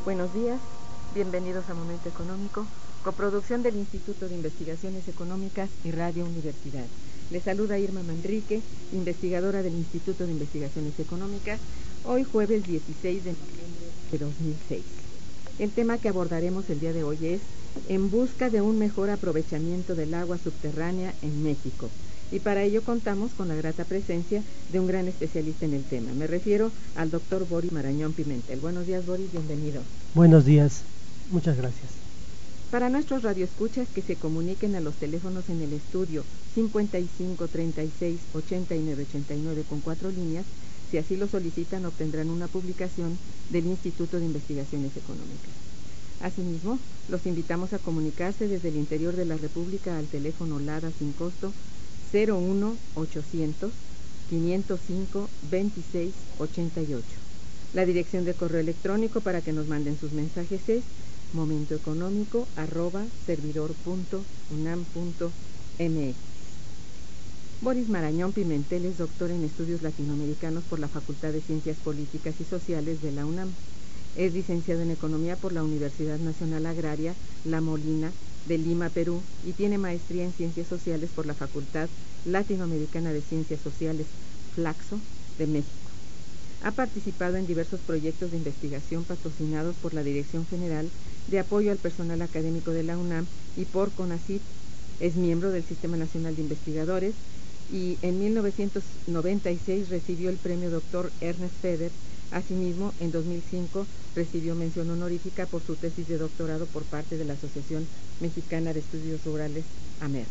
Buenos días, bienvenidos a Momento Económico, coproducción del Instituto de Investigaciones Económicas y Radio Universidad. Les saluda Irma Manrique, investigadora del Instituto de Investigaciones Económicas, hoy jueves 16 de noviembre de 2006. El tema que abordaremos el día de hoy es En busca de un mejor aprovechamiento del agua subterránea en México. Y para ello contamos con la grata presencia de un gran especialista en el tema. Me refiero al doctor Boris Marañón Pimentel. Buenos días, Boris, bienvenido. Buenos días, muchas gracias. Para nuestros radioescuchas que se comuniquen a los teléfonos en el estudio 55 36 89 89 con 4 líneas, si así lo solicitan obtendrán una publicación del Instituto de Investigaciones Económicas. Asimismo, los invitamos a comunicarse desde el interior de la República al teléfono LADA sin costo 01 800 505 26 88. La dirección de correo electrónico para que nos manden sus mensajes es momentoeconómico@servidor.unam.mx. Boris Marañón Pimentel es doctor en estudios latinoamericanos por la Facultad de Ciencias Políticas y Sociales de la UNAM. Es licenciado en Economía por la Universidad Nacional Agraria La Molina de Lima, Perú, y tiene maestría en Ciencias Sociales por la Facultad Latinoamericana de Ciencias Sociales, Flaxo, de México. Ha participado en diversos proyectos de investigación patrocinados por la Dirección General de Apoyo al Personal Académico de la UNAM y por CONACYT. Es miembro del Sistema Nacional de Investigadores y en 1996 recibió el premio Dr. Ernest Feder. Asimismo, en 2005 recibió mención honorífica por su tesis de doctorado por parte de la Asociación Mexicana de Estudios Rurales, AMER.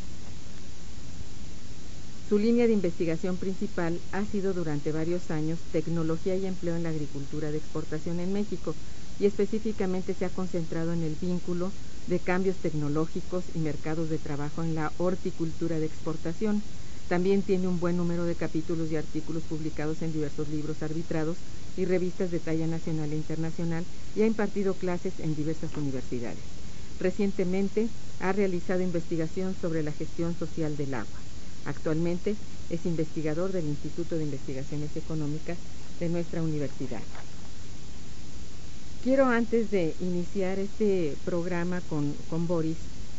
Su línea de investigación principal ha sido durante varios años tecnología y empleo en la agricultura de exportación en México, y específicamente se ha concentrado en el vínculo de cambios tecnológicos y mercados de trabajo en la horticultura de exportación. También tiene un buen número de capítulos y artículos publicados en diversos libros arbitrados y revistas de talla nacional e internacional, y ha impartido clases en diversas universidades. Recientemente ha realizado investigación sobre la gestión social del agua. Actualmente es investigador del Instituto de Investigaciones Económicas de nuestra universidad. Quiero, antes de iniciar este programa con Boris,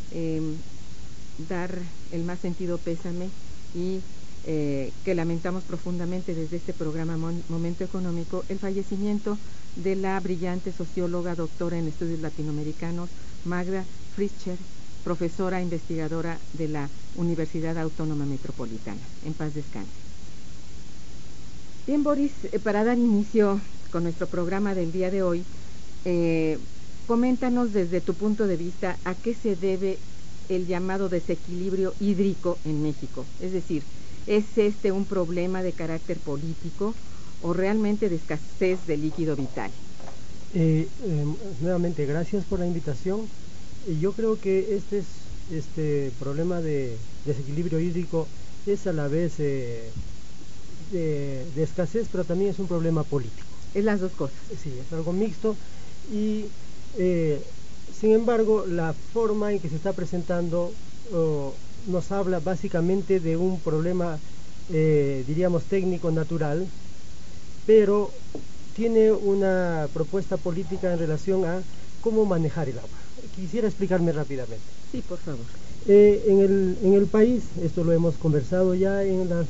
dar el más sentido pésame y que lamentamos profundamente desde este programa Momento Económico el fallecimiento de la brillante socióloga, doctora en estudios latinoamericanos, Magda Fritzscher, profesora investigadora de la Universidad Autónoma Metropolitana. En paz descanse. Bien, Boris, para dar inicio con nuestro programa del día de hoy, coméntanos desde tu punto de vista a qué se debe el llamado desequilibrio hídrico en México. Es decir, ¿es este un problema de carácter político o realmente de escasez de líquido vital? Nuevamente, gracias por la invitación. Yo creo que este problema de desequilibrio hídrico es a la vez de escasez, pero también es un problema político. Es las dos cosas. Sí, es algo mixto y sin embargo la forma en que se está presentando nos habla básicamente de un problema, diríamos, técnico natural, pero tiene una propuesta política en relación a cómo manejar el agua. Quisiera explicarme rápidamente. Sí, por favor. En el país, esto lo hemos conversado ya en las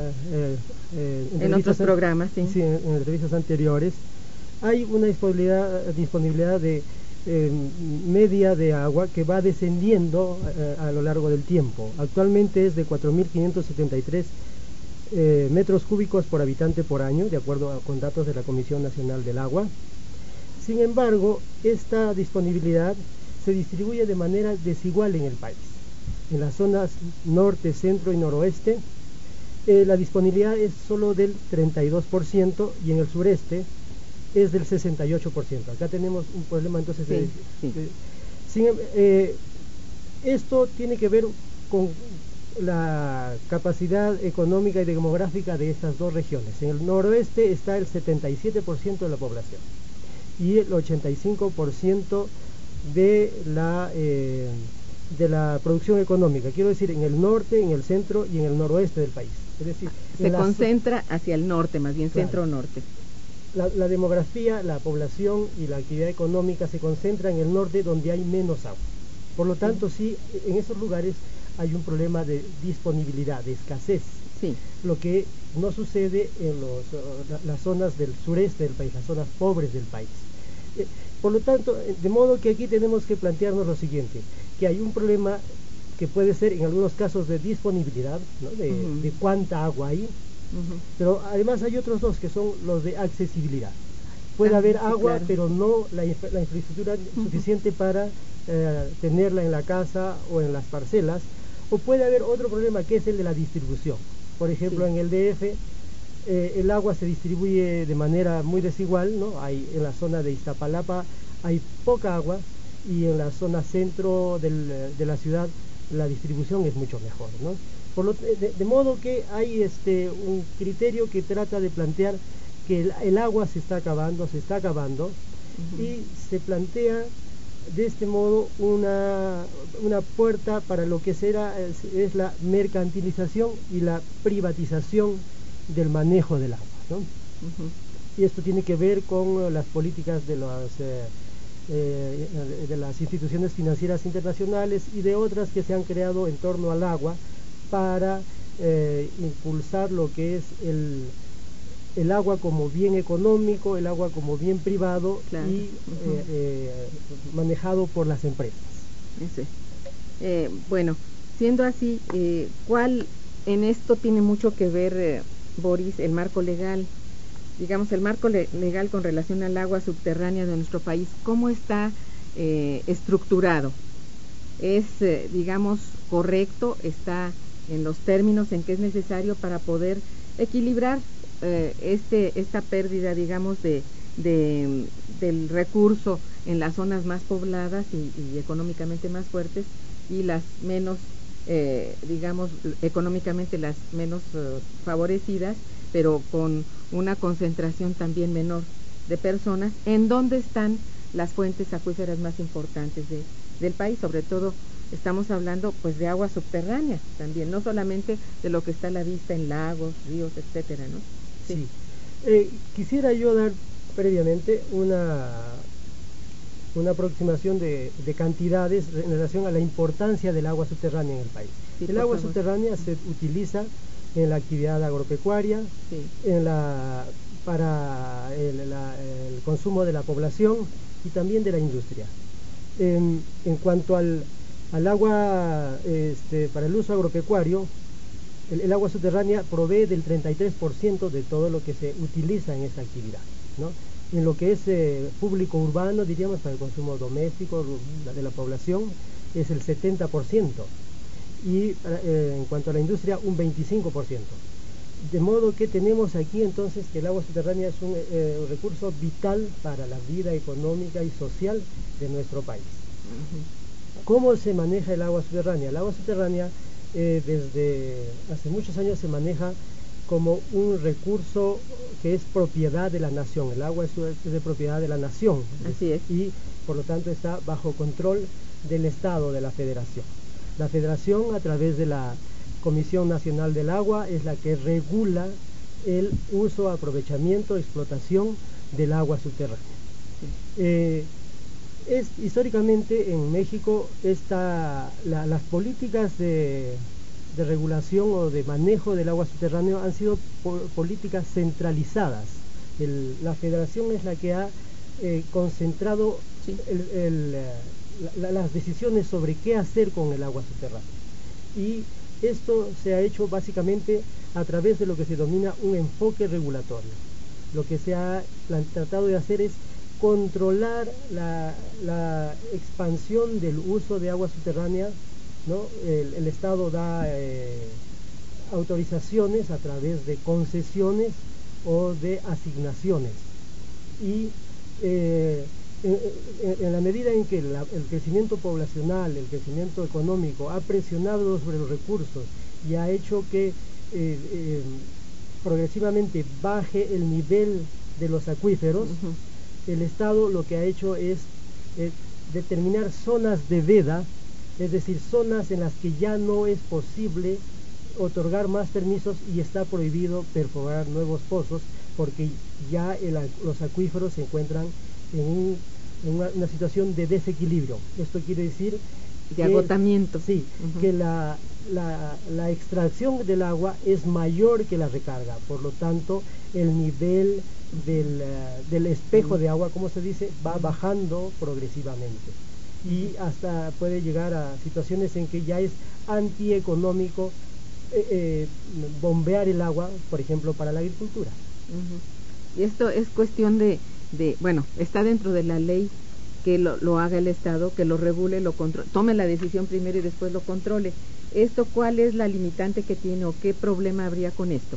en otros programas, sí. Sí, en entrevistas anteriores, hay una disponibilidad de media de agua que va descendiendo a lo largo del tiempo. Actualmente es de 4.573 metros cúbicos por habitante por año, de acuerdo con datos de la Comisión Nacional del Agua. Sin embargo, esta disponibilidad se distribuye de manera desigual en el país. En las zonas norte, centro y noroeste, la disponibilidad es solo del 32% y en el sureste es del 68%. Acá tenemos un problema entonces esto tiene que ver con la capacidad económica y demográfica de estas dos regiones. En el noroeste está el 77% de la población y el 85% de la producción económica, quiero decir, en el norte, en el centro y en el noroeste del país. Es decir, se concentra hacia el norte, más bien, claro, centro-norte. la demografía, la población y la actividad económica se concentra en el norte, donde hay menos agua. Por lo tanto, sí, en esos lugares hay un problema de disponibilidad, de escasez, Sí. lo que no sucede en las zonas del sureste del país, las zonas pobres del país. Por lo tanto, de modo que aquí tenemos que plantearnos lo siguiente, que hay un problema que puede ser en algunos casos de disponibilidad, ¿no? de cuánta agua hay, pero además hay otros dos que son los de accesibilidad. Puede haber agua, claro, pero no la infraestructura suficiente para tenerla en la casa o en las parcelas, o puede haber otro problema que es el de la distribución. Por ejemplo, en el DF el agua se distribuye de manera muy desigual, ¿no? En la zona de Iztapalapa hay poca agua, y en la zona centro de la ciudad la distribución es mucho mejor, ¿no? De modo que hay un criterio que trata de plantear que el agua se está acabando, y se plantea de este modo una puerta para lo que es la mercantilización y la privatización del manejo del agua, ¿no? Y esto tiene que ver con las políticas de las instituciones financieras internacionales y de otras que se han creado en torno al agua para impulsar lo que es el agua como bien económico, el agua como bien privado, claro, y manejado por las empresas. Bueno, siendo así, ¿cuál en esto tiene mucho que ver, Boris, el marco legal? Digamos, el marco legal con relación al agua subterránea de nuestro país, ¿cómo está estructurado? ¿Es, digamos, correcto? ¿Está en los términos en que es necesario para poder equilibrar esta pérdida, digamos, del recurso en las zonas más pobladas y económicamente más fuertes, y las menos, digamos, económicamente las menos favorecidas, pero con una concentración también menor de personas? ¿En dónde están las fuentes acuíferas más importantes del país? Sobre todo estamos hablando pues de agua subterránea también, no solamente de lo que está a la vista en lagos, ríos, etcétera, ¿no? Sí. Quisiera yo dar previamente una aproximación de cantidades en relación a la importancia del agua subterránea en el país. Sí, el agua subterránea se utiliza en la actividad agropecuaria, para el consumo de la población y también de la industria. En cuanto al agua para el uso agropecuario, el agua subterránea provee del 33% de todo lo que se utiliza en esta actividad, ¿no? En lo que es público urbano, diríamos, para el consumo doméstico de la población, es el 70%, y en cuanto a la industria, un 25%. De modo que tenemos aquí entonces que el agua subterránea es un recurso vital para la vida económica y social de nuestro país. ¿Cómo se maneja el agua subterránea? El agua subterránea desde hace muchos años se maneja como un recurso que es propiedad de la nación. El agua es de propiedad de la nación. Así es. Y por lo tanto está bajo control del Estado, de la Federación. La Federación, a través de la Comisión Nacional del Agua, es la que regula el uso, aprovechamiento, explotación del agua subterránea. Históricamente en México las políticas de regulación o de manejo del agua subterráneo han sido políticas centralizadas. La Federación es la que ha concentrado las decisiones sobre qué hacer con el agua subterránea, y esto se ha hecho básicamente a través de lo que se denomina un enfoque regulatorio. Lo que se ha tratado de hacer es controlar la expansión del uso de agua subterránea, ¿no? El Estado da autorizaciones a través de concesiones o de asignaciones, y en la medida en que el crecimiento poblacional, el crecimiento económico ha presionado sobre los recursos y ha hecho que progresivamente baje el nivel de los acuíferos, el Estado lo que ha hecho es determinar zonas de veda, es decir, zonas en las que ya no es posible otorgar más permisos y está prohibido perforar nuevos pozos porque ya los acuíferos se encuentran en una situación de desequilibrio. Esto quiere decir de agotamiento. Sí, que la extracción del agua es mayor que la recarga, por lo tanto el nivel del espejo de agua, como se dice, va bajando progresivamente y hasta puede llegar a situaciones en que ya es antieconómico bombear el agua, por ejemplo, para la agricultura. Y esto es cuestión bueno, está dentro de la ley que lo haga el Estado, que lo regule, lo controle, tome la decisión primero y después lo controle. ¿Esto cuál es la limitante que tiene o qué problema habría con esto?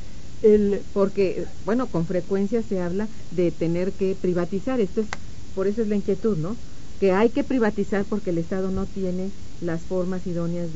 Porque, bueno, con frecuencia se habla de tener que privatizar, por eso es la inquietud, ¿no? Que hay que privatizar porque el Estado no tiene las formas idóneas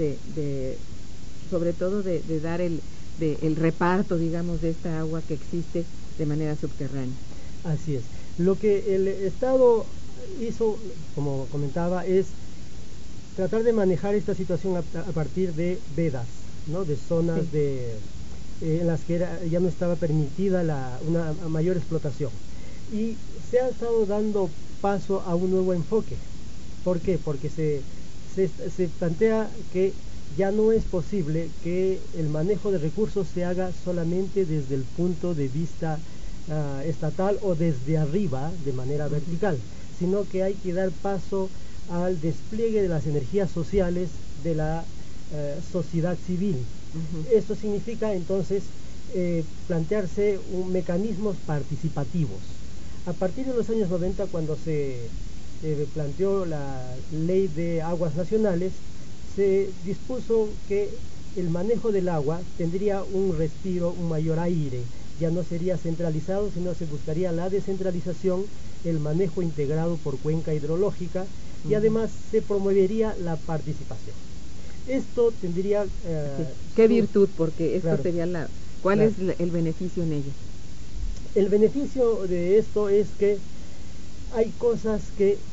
sobre todo de dar el reparto, digamos, de esta agua que existe de manera subterránea. Así es. Lo que el Estado hizo, como comentaba, es tratar de manejar esta situación a partir de vedas, ¿no? De zonas en las que ya no estaba permitida una mayor explotación. Y se ha estado dando paso a un nuevo enfoque. ¿Por qué? Porque se plantea que ya no es posible que el manejo de recursos se haga solamente desde el punto de vista estatal o desde arriba de manera vertical, sino que hay que dar paso al despliegue de las energías sociales de la sociedad civil. Esto significa entonces plantearse mecanismos participativos. A partir de los años 90, cuando se planteó la ley de aguas nacionales, se dispuso que el manejo del agua tendría un respiro, un mayor aire. Ya no sería centralizado, sino se buscaría la descentralización, el manejo integrado por cuenca hidrológica y además se promovería la participación. Esto tendría... ¿Qué virtud? Porque esto claro, sería ¿cuál es el beneficio en ello? El beneficio de esto es que hay cosas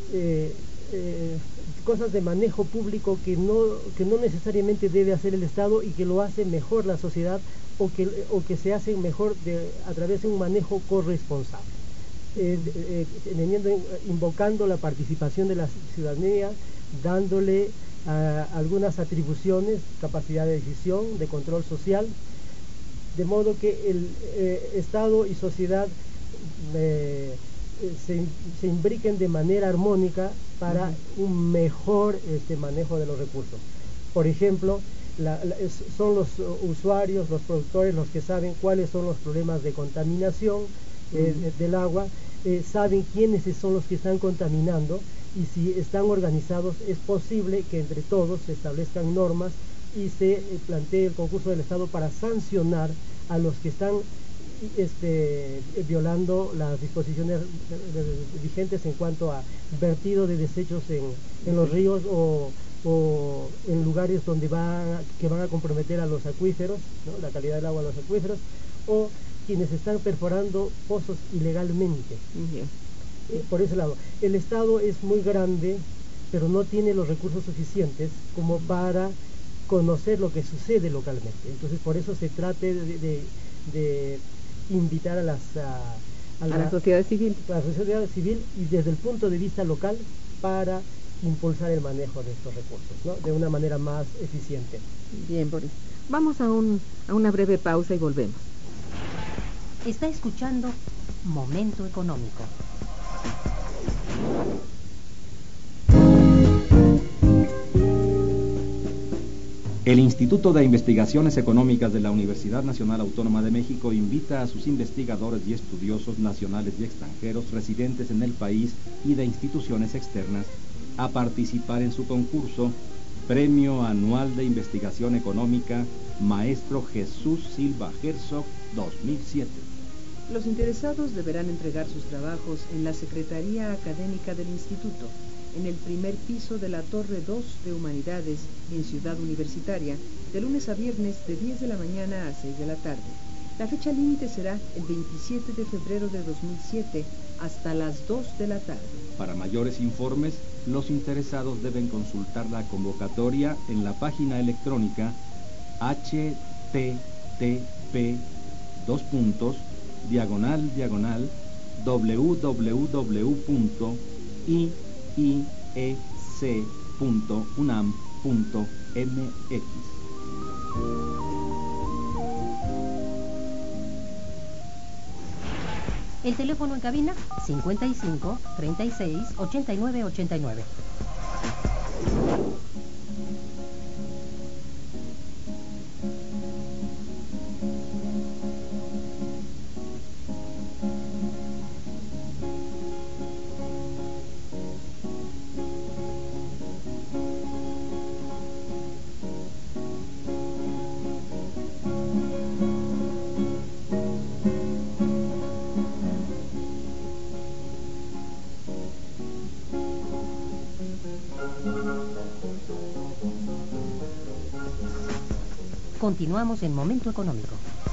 cosas de manejo público que no necesariamente debe hacer el Estado y que lo hace mejor la sociedad o que se hace mejor a través de un manejo corresponsable, invocando la participación de la ciudadanía, dándole algunas atribuciones, capacidad de decisión, de control social, de modo que el Estado y sociedad se imbriquen de manera armónica para un mejor manejo de los recursos. Por ejemplo, son los usuarios, los productores, los que saben cuáles son los problemas de contaminación del agua, saben quiénes son los que están contaminando, y si están organizados es posible que entre todos se establezcan normas y se plantee el concurso del Estado para sancionar a los que están violando las disposiciones vigentes en cuanto a vertido de desechos en los ríos o en lugares que van a comprometer a los acuíferos, ¿no? La calidad del agua de los acuíferos, o quienes están perforando pozos ilegalmente. Por ese lado, el Estado es muy grande, pero no tiene los recursos suficientes como para conocer lo que sucede localmente. Entonces, por eso se trate de invitar a la sociedad civil, y desde el punto de vista local para impulsar el manejo de estos recursos, ¿no? De una manera más eficiente. Bien, Boris. Vamos a una breve pausa y volvemos. Está escuchando Momento Económico. El Instituto de Investigaciones Económicas de la Universidad Nacional Autónoma de México invita a sus investigadores y estudiosos nacionales y extranjeros residentes en el país y de instituciones externas a participar en su concurso Premio Anual de Investigación Económica Maestro Jesús Silva Herzog 2007. Los interesados deberán entregar sus trabajos en la Secretaría Académica del Instituto, en el primer piso de la Torre 2 de Humanidades, en Ciudad Universitaria, de lunes a viernes de 10 de la mañana a 6 de la tarde. La fecha límite será el 27 de febrero de 2007 hasta las 2 de la tarde. Para mayores informes, los interesados deben consultar la convocatoria en la página electrónica http:// www.iiec.unam.mx. El teléfono en cabina 55 36 89 89. Continuamos en Momento Económico.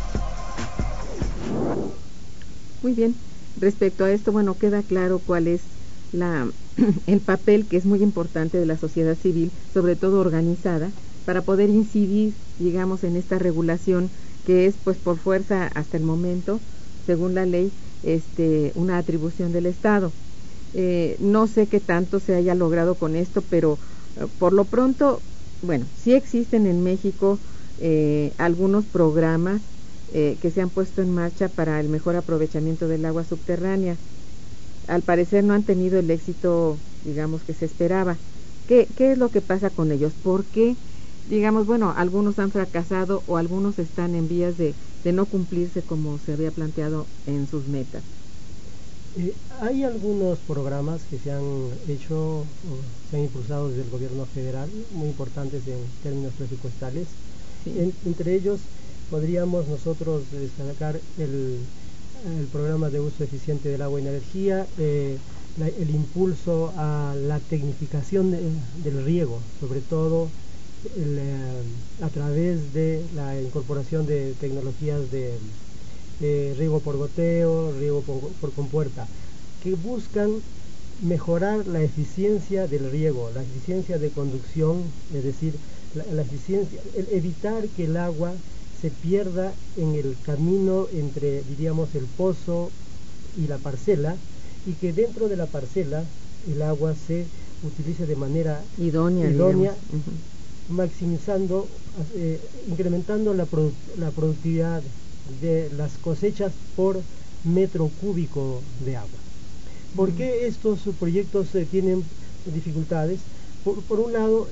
Muy bien. Respecto a esto, bueno, queda claro cuál es el papel que es muy importante de la sociedad civil, sobre todo organizada, para poder incidir, digamos, en esta regulación que es, pues, por fuerza hasta el momento, según la ley, una atribución del Estado. No sé qué tanto se haya logrado con esto, pero por lo pronto, bueno, sí existen en México algunos programas que se han puesto en marcha para el mejor aprovechamiento del agua subterránea. Al parecer no han tenido el éxito, digamos, que se esperaba. ¿Qué es lo que pasa con ellos? ¿Por qué, digamos, bueno, algunos han fracasado o algunos están en vías de no cumplirse como se había planteado en sus metas? Hay algunos programas que se han hecho, se han impulsado desde el gobierno federal, muy importantes en términos presupuestales. Sí. Entre ellos podríamos nosotros destacar el programa de uso eficiente del agua y energía, el impulso a la tecnificación del riego, sobre todo a través de la incorporación de tecnologías de riego por goteo, riego por compuerta, que buscan mejorar la eficiencia del riego, la eficiencia de conducción, es decir, la eficiencia, evitar que el agua se pierda en el camino entre, diríamos, el pozo y la parcela, y que dentro de la parcela el agua se utilice de manera idónea maximizando, incrementando la productividad de las cosechas por metro cúbico de agua. ¿Por qué estos proyectos tienen dificultades? Por un lado,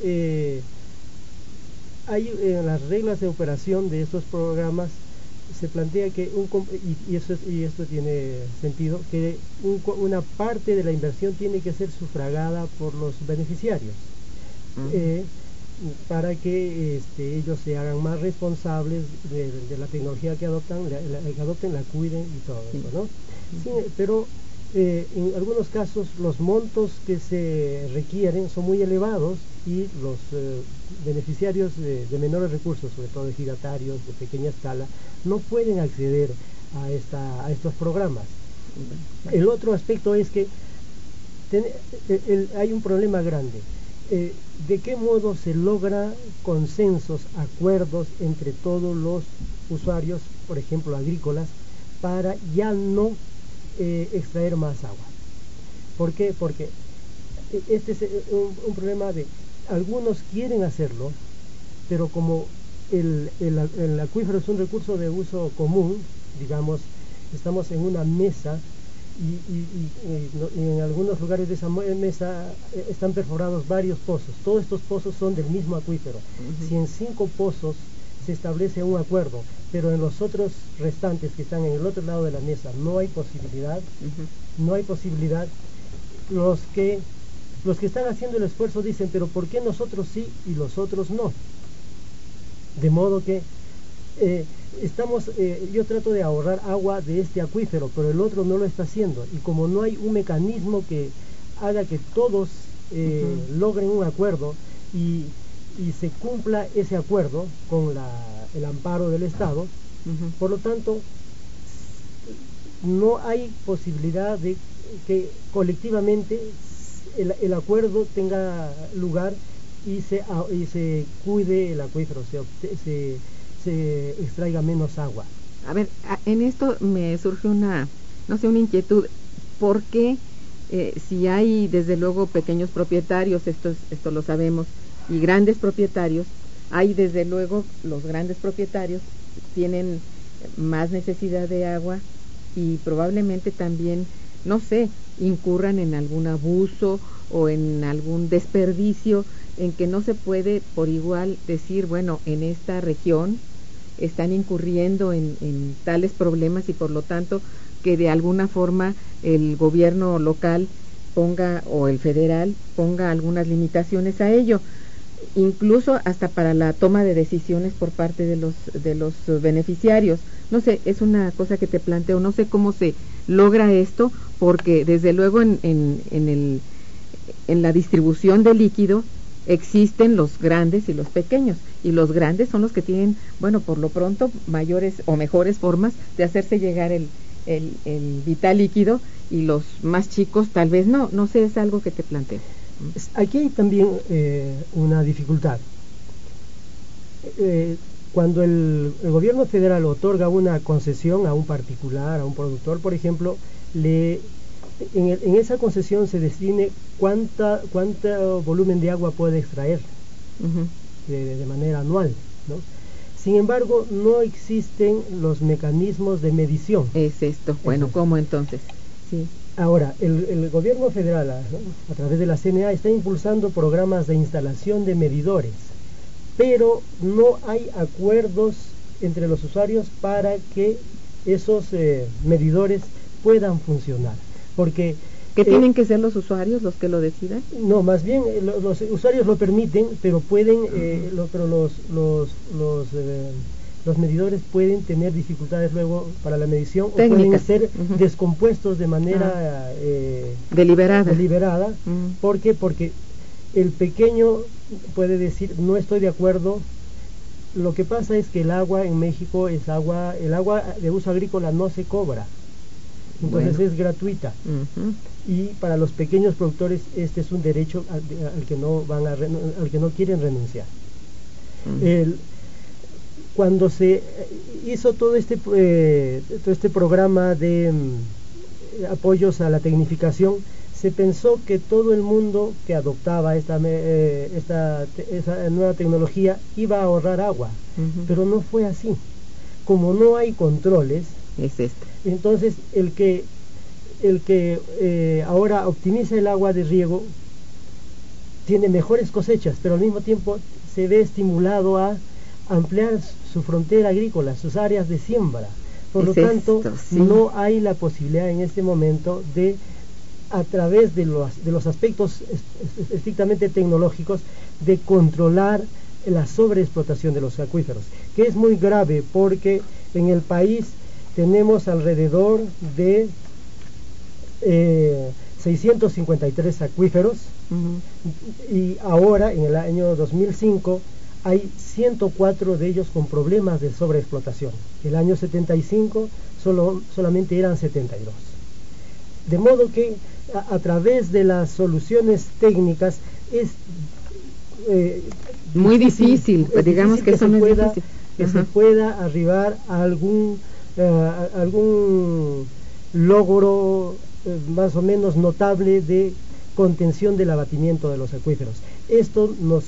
hay en las reglas de operación de estos programas se plantea que y esto tiene sentido, que una parte de la inversión tiene que ser sufragada por los beneficiarios, para que ellos se hagan más responsables de la tecnología que adopten, la cuiden y todo eso, ¿no? Sí, pero en algunos casos los montos que se requieren son muy elevados y los beneficiarios de menores recursos, sobre todo ejidatarios de pequeña escala, no pueden acceder a estos programas. El otro aspecto es que hay un problema grande. ¿De qué modo se logra consensos, acuerdos entre todos los usuarios, por ejemplo agrícolas, para ya no extraer más agua? ¿Por qué? Porque este es un problema de algunos quieren hacerlo, pero como el acuífero es un recurso de uso común, digamos, estamos en una mesa y en algunos lugares de esa mesa están perforados varios pozos. Todos estos pozos son del mismo acuífero. Si en 5 pozos se establece un acuerdo, pero en los otros restantes que están en el otro lado de la mesa no hay posibilidad, los que están haciendo el esfuerzo dicen, pero ¿por qué nosotros sí y los otros no? De modo que yo trato de ahorrar agua de este acuífero, pero el otro no lo está haciendo, y como no hay un mecanismo que haga que todos logren un acuerdo y se cumpla ese acuerdo con el amparo del Estado, por lo tanto no hay posibilidad de que colectivamente el acuerdo tenga lugar y se cuide el acuífero, se extraiga menos agua. A ver, en esto me surge una inquietud. ¿Por qué, si hay desde luego pequeños propietarios, esto lo sabemos, y grandes propietarios, hay desde luego los grandes propietarios tienen más necesidad de agua y probablemente también, no sé, incurran en algún abuso o en algún desperdicio en que no se puede por igual decir, bueno, en esta región están incurriendo en tales problemas y por lo tanto que de alguna forma el gobierno local ponga o el federal ponga algunas limitaciones a ello, incluso hasta para la toma de decisiones por parte de los beneficiarios. No sé, es una cosa que te planteo, no sé cómo se logra esto, porque desde luego en la distribución de líquido existen los grandes y los pequeños, y los grandes son los que tienen, bueno, por lo pronto, mayores o mejores formas de hacerse llegar el vital líquido, y los más chicos tal vez no sé, es algo que te planteo. Aquí hay también una dificultad. Cuando el gobierno federal otorga una concesión a un particular, a un productor, por ejemplo, en esa concesión se define cuánto volumen de agua puede extraer de manera anual, ¿no? Sin embargo, no existen los mecanismos de medición. Es esto. Bueno, ¿cómo entonces? Sí. Ahora, el gobierno federal, a través de la CNA, está impulsando programas de instalación de medidores, pero no hay acuerdos entre los usuarios para que esos medidores puedan funcionar. Porque ¿qué tienen que ser los usuarios los que lo decidan? No, más bien los usuarios lo permiten, pero pueden, pero los medidores pueden tener dificultades luego para la medición. Técnicas. O pueden ser descompuestos de manera deliberada. ¿Por qué? Porque el pequeño puede decir, no estoy de acuerdo. Lo que pasa es que el agua en México el agua de uso agrícola no se cobra, entonces es gratuita. Y para los pequeños productores este es un derecho al que no quieren renunciar. Cuando se hizo todo este programa de apoyos a la tecnificación, se pensó que todo el mundo que adoptaba esa nueva tecnología iba a ahorrar agua, pero no fue así. Como no hay controles, entonces el que ahora optimiza el agua de riego tiene mejores cosechas, pero al mismo tiempo se ve estimulado a ampliar su frontera agrícola, sus áreas de siembra. Por lo tanto, no hay la posibilidad en este momento de, a través de los aspectos estrictamente tecnológicos, de controlar la sobreexplotación de los acuíferos, que es muy grave porque en el país tenemos alrededor de 653 acuíferos, y ahora en el año 2005 hay 104 de ellos con problemas de sobreexplotación. El año 75 solamente eran 72. De modo que a través de las soluciones técnicas es muy difícil, digamos que eso no es difícil. Que se pueda arribar a algún logro más o menos notable de contención del abatimiento de los acuíferos. Esto nos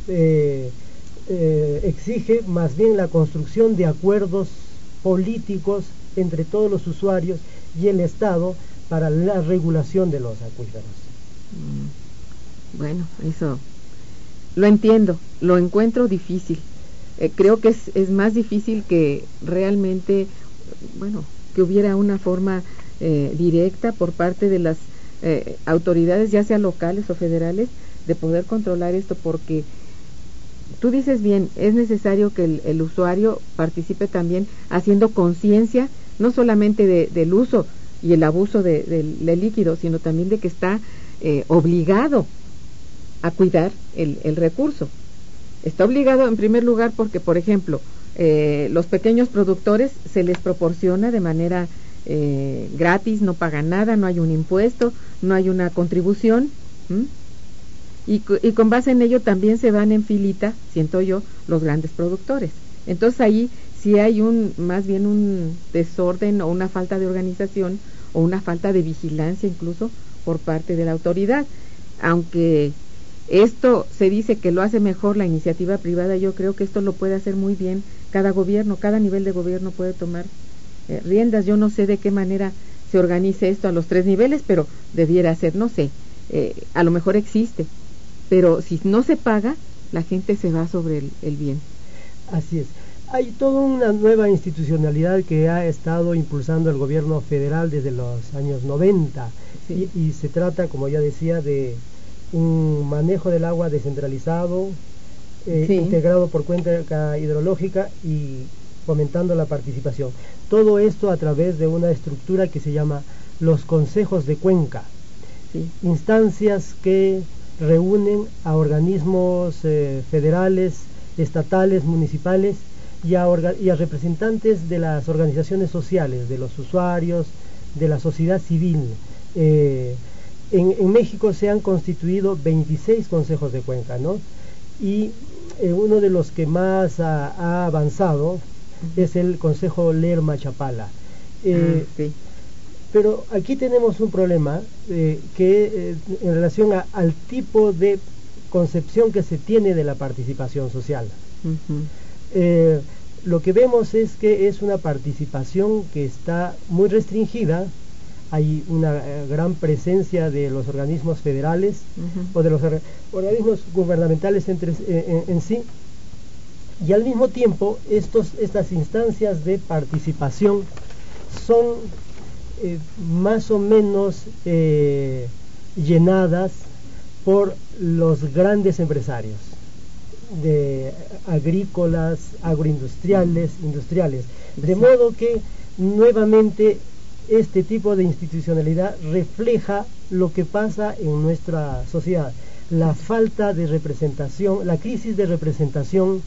exige más bien la construcción de acuerdos políticos entre todos los usuarios y el Estado para la regulación de los acuíferos. Bueno, eso lo entiendo, lo encuentro difícil. Creo que es más difícil que realmente, bueno, que hubiera una forma directa por parte de las autoridades, ya sea locales o federales, de poder controlar esto, porque tú dices bien, es necesario que el usuario participe también haciendo conciencia, no solamente del uso y el abuso del líquido, sino también de que está obligado a cuidar el recurso. Está obligado en primer lugar porque, por ejemplo, los pequeños productores se les proporciona de manera gratis, no pagan nada, no hay un impuesto, no hay una contribución, y con base en ello también se van en filita, siento yo, los grandes productores. Entonces ahí si hay más bien un desorden o una falta de organización o una falta de vigilancia incluso por parte de la autoridad. Aunque esto se dice que lo hace mejor la iniciativa privada, yo creo que esto lo puede hacer muy bien cada gobierno, cada nivel de gobierno puede tomar riendas. Yo no sé de qué manera se organice esto a los 3 niveles, pero debiera ser, no sé, a lo mejor existe, pero si no se paga, la gente se va sobre el bien. Así es. Hay toda una nueva institucionalidad que ha estado impulsando el gobierno federal desde los años 90, sí. y se trata, como ya decía, de un manejo del agua descentralizado, sí. integrado por cuenca hidrológica y fomentando la participación. Todo esto a través de una estructura que se llama los consejos de cuenca, sí. instancias que reúnen a organismos federales, estatales, municipales y a representantes de las organizaciones sociales, de los usuarios, de la sociedad civil. En México se han constituido 26 consejos de cuenca, ¿no? Y uno de los que más ha avanzado es el Consejo Lerma-Chapala. Sí. Pero aquí tenemos un problema que en relación al tipo de concepción que se tiene de la participación social. Lo que vemos es que es una participación que está muy restringida. Hay una gran presencia de los organismos federales o de los organismos gubernamentales en sí, y al mismo tiempo estas instancias de participación son más o menos llenadas por los grandes empresarios de agrícolas, agroindustriales, industriales, de modo que nuevamente este tipo de institucionalidad refleja lo que pasa en nuestra sociedad, la falta de representación, la crisis de representación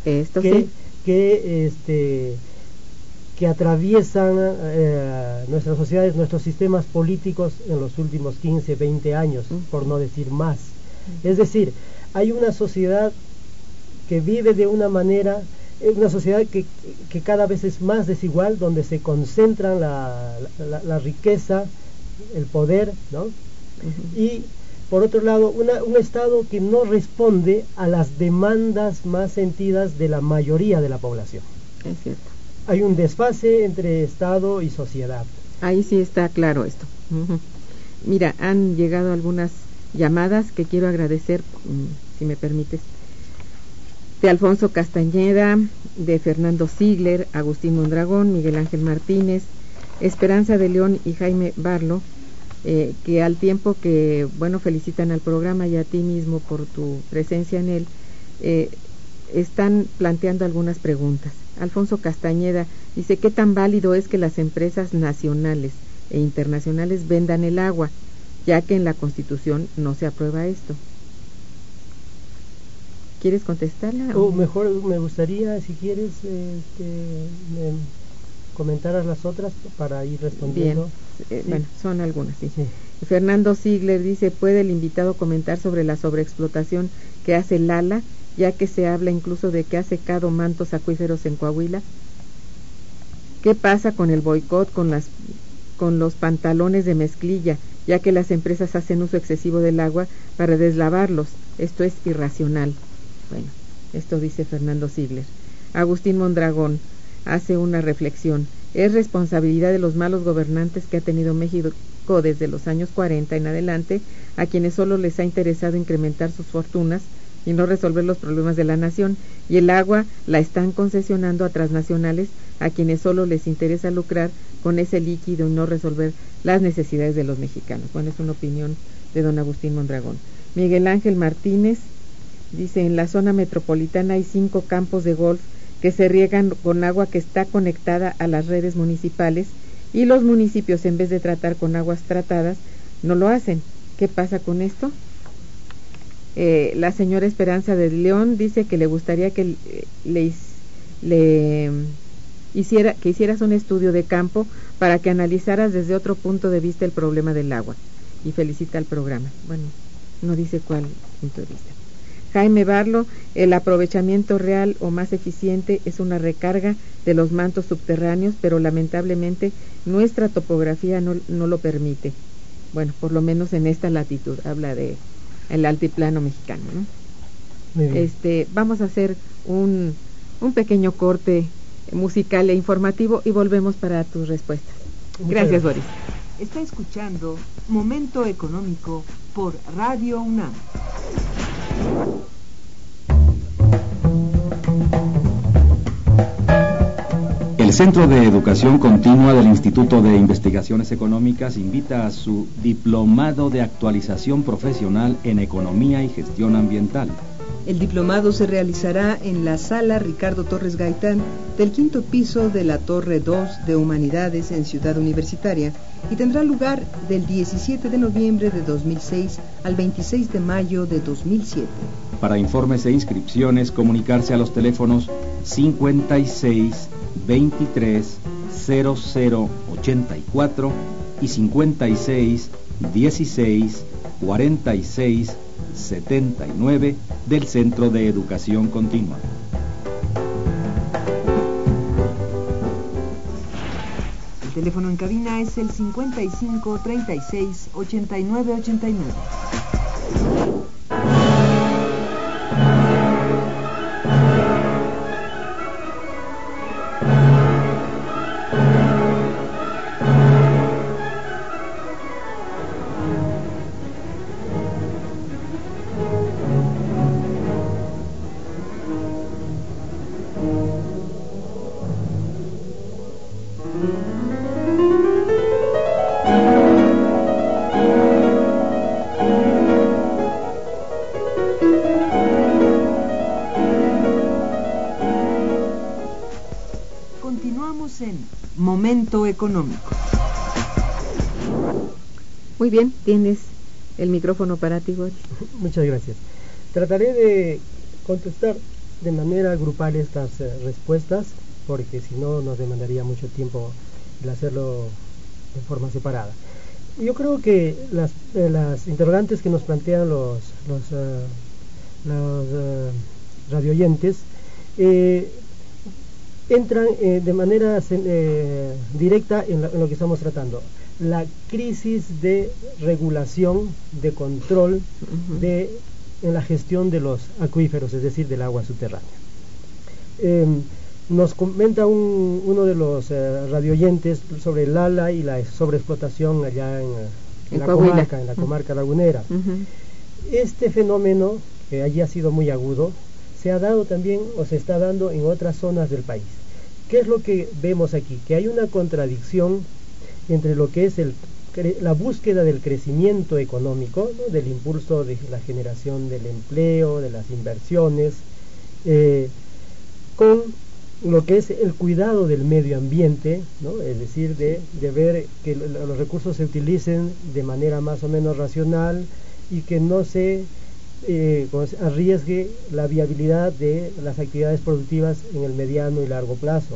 que atraviesan nuestras sociedades, nuestros sistemas políticos en los últimos 15, 20 años, por no decir más. Es decir, hay una sociedad que vive de una manera, una sociedad que cada vez es más desigual, donde se concentran la riqueza, el poder, ¿no? Y por otro lado, un Estado que no responde a las demandas más sentidas de la mayoría de la población. Es cierto. Hay un desfase entre Estado y sociedad. Ahí sí está claro esto. Mira, han llegado algunas llamadas que quiero agradecer, si me permites. De Alfonso Castañeda, de Fernando Ziegler, Agustín Mondragón, Miguel Ángel Martínez, Esperanza de León y Jaime Barlo, que al tiempo que, felicitan al programa y a ti mismo por tu presencia en él, están planteando algunas preguntas. Alfonso Castañeda dice: ¿qué tan válido es que las empresas nacionales e internacionales vendan el agua, ya que en la Constitución no se aprueba esto? ¿Quieres contestarla? O mejor me gustaría, si quieres, comentaras las otras para ir respondiendo. Bien, sí. Son algunas, sí. Fernando Ziegler dice: ¿puede el invitado comentar sobre la sobreexplotación que hace Lala, ya que se habla incluso de que ha secado mantos acuíferos en Coahuila? ¿Qué pasa con el boicot con los pantalones de mezclilla, ya que las empresas hacen uso excesivo del agua para deslavarlos? Esto es irracional. Bueno, esto dice Fernando Ziegler. Agustín Mondragón hace una reflexión: es responsabilidad de los malos gobernantes que ha tenido México desde los años 40 en adelante, a quienes solo les ha interesado incrementar sus fortunas y no resolver los problemas de la nación, y el agua la están concesionando a transnacionales a quienes solo les interesa lucrar con ese líquido y no resolver las necesidades de los mexicanos. Bueno, es una opinión de don Agustín Mondragón. Miguel Ángel Martínez dice: en la zona metropolitana hay 5 campos de golf que se riegan con agua que está conectada a las redes municipales, y los municipios, en vez de tratar con aguas tratadas, no lo hacen. ¿Qué pasa con esto? La señora Esperanza de León dice que le gustaría que hicieras un estudio de campo para que analizaras desde otro punto de vista el problema del agua, y felicita al programa. Bueno, no dice cuál punto de vista. Jaime Barlo, el aprovechamiento real o más eficiente es una recarga de los mantos subterráneos, pero lamentablemente nuestra topografía no lo permite. Bueno, por lo menos en esta latitud, habla de el altiplano mexicano, ¿no? Muy bien. Vamos a hacer un pequeño corte musical e informativo y volvemos para tus respuestas. Gracias, Boris. Está escuchando Momento Económico por Radio UNAM. El Centro de Educación Continua del Instituto de Investigaciones Económicas invita a su Diplomado de Actualización Profesional en Economía y Gestión Ambiental. El diplomado se realizará en la Sala Ricardo Torres Gaitán del 5º piso de la Torre 2 de Humanidades en Ciudad Universitaria y tendrá lugar del 17 de noviembre de 2006 al 26 de mayo de 2007. Para informes e inscripciones, comunicarse a los teléfonos 56 23 00 84 y 56 16 46 79 del Centro de Educación Continua. El teléfono en cabina es el 55 36 89 89. Continuamos en Momento Económico. Muy bien, tienes el micrófono para ti, Boris. Muchas gracias. Trataré de contestar de manera grupal estas respuestas, porque si no nos demandaría mucho tiempo el hacerlo de forma separada. Yo creo que las interrogantes que nos plantean los radioyentes entran de manera directa en lo que estamos tratando. La crisis de regulación, de control en la gestión de los acuíferos, es decir, del agua subterránea. Nos comenta uno de los radioyentes sobre el ALA y la sobreexplotación allá en la comarca lagunera. Este fenómeno, que allí ha sido muy agudo, se ha dado también o se está dando en otras zonas del país. ¿Qué es lo que vemos aquí? Que hay una contradicción entre lo que es la búsqueda del crecimiento económico, ¿no? Del impulso de la generación del empleo, de las inversiones, con lo que es el cuidado del medio ambiente, ¿no? Es decir, de ver que los recursos se utilicen de manera más o menos racional y que no se arriesgue la viabilidad de las actividades productivas en el mediano y largo plazo.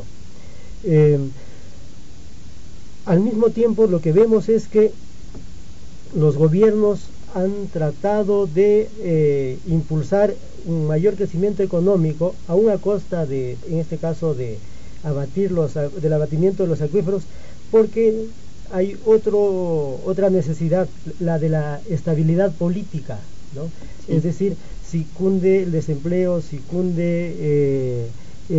Al mismo tiempo, lo que vemos es que los gobiernos han tratado de impulsar un mayor crecimiento económico, aún a costa en este caso, del abatimiento de los acuíferos, porque hay otra necesidad, la de la estabilidad política, ¿no? Sí. Es decir, si cunde el desempleo, si cunde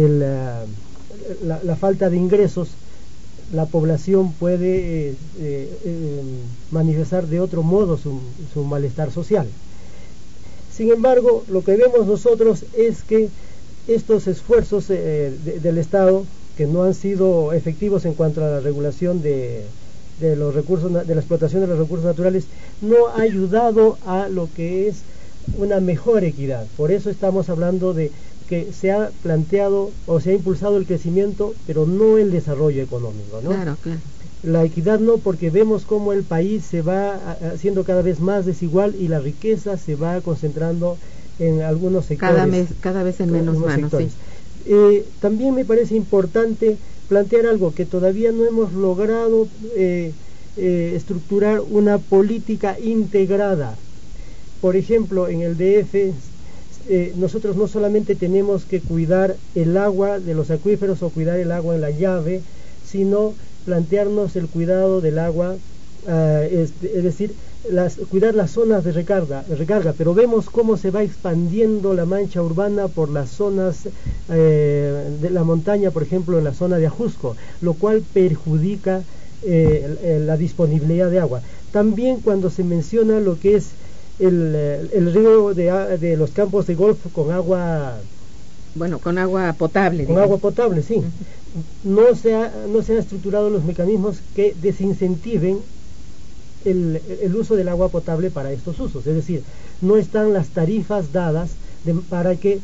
la falta de ingresos, la población puede manifestar de otro modo su malestar social. Sin embargo, lo que vemos nosotros es que estos esfuerzos del Estado, que no han sido efectivos en cuanto a la regulación de los recursos, de la explotación de los recursos naturales, no ha ayudado a lo que es una mejor equidad. Por eso estamos hablando de que se ha planteado o se ha impulsado el crecimiento, pero no el desarrollo económico, ¿no? Claro, claro. La equidad no, porque vemos cómo el país se va haciendo cada vez más desigual y la riqueza se va concentrando en algunos sectores. Cada vez en menos manos, sí. También me parece importante plantear algo que todavía no hemos logrado estructurar una política integrada. Por ejemplo, en el DF nosotros no solamente tenemos que cuidar el agua de los acuíferos o cuidar el agua en la llave, sino plantearnos el cuidado del agua, es decir, cuidar las zonas de recarga, pero vemos cómo se va expandiendo la mancha urbana por las zonas de la montaña, por ejemplo en la zona de Ajusco, lo cual perjudica la disponibilidad de agua. También cuando se menciona lo que es el río de los campos de golf con agua... Bueno, con agua potable. Con agua potable, sí. No se han estructurado los mecanismos que desincentiven el uso del agua potable para estos usos. Es decir, no están las tarifas dadas para que